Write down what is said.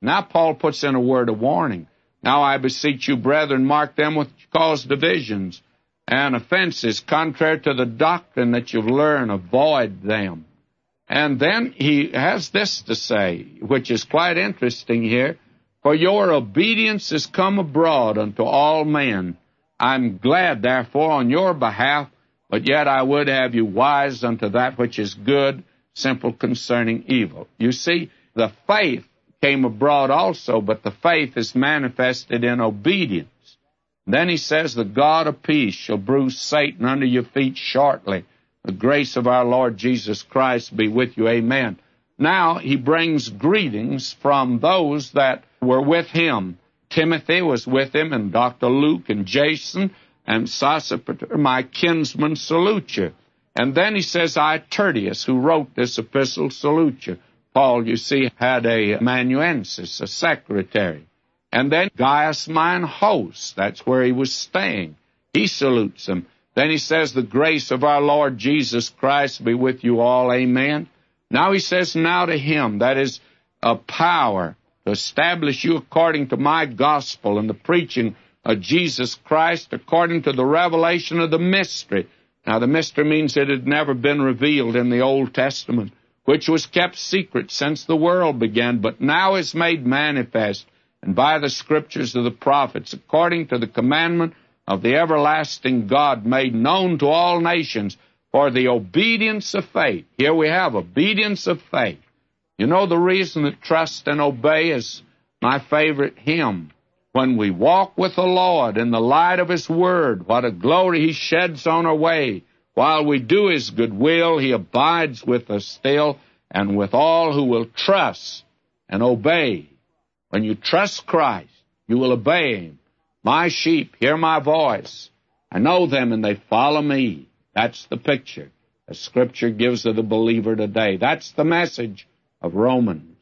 Now Paul puts in a word of warning. Now I beseech you, brethren, mark them which cause divisions and offenses, contrary to the doctrine that you've learned, avoid them. And then he has this to say, which is quite interesting here. For your obedience is come abroad unto all men. I'm glad, therefore, on your behalf, but yet I would have you wise unto that which is good, simple concerning evil. You see, the faith came abroad also, but the faith is manifested in obedience. Then he says, the God of peace shall bruise Satan under your feet shortly. The grace of our Lord Jesus Christ be with you. Amen. Now he brings greetings from those that were with him. Timothy was with him, and Dr. Luke and Jason and Sosipater, my kinsmen, salute you. And then he says, I, Tertius, who wrote this epistle, salute you. Paul, you see, had a amanuensis, a secretary. And then Gaius, mine host, that's where he was staying. He salutes him. Then he says, the grace of our Lord Jesus Christ be with you all. Amen. Now he says, now to him that is a power to establish you according to my gospel and the preaching of Jesus Christ according to the revelation of the mystery. Now the mystery means it had never been revealed in the Old Testament, which was kept secret since the world began, but now is made manifest, and by the scriptures of the prophets, according to the commandment of the everlasting God, made known to all nations for the obedience of faith. Here we have obedience of faith. You know the reason that trust and obey is my favorite hymn. When we walk with the Lord in the light of His Word, what a glory He sheds on our way. While we do His good will, He abides with us still, and with all who will trust and obey. When you trust Christ, you will obey Him. My sheep hear my voice. I know them and they follow me. That's the picture the Scripture gives of the believer today. That's the message of Romans.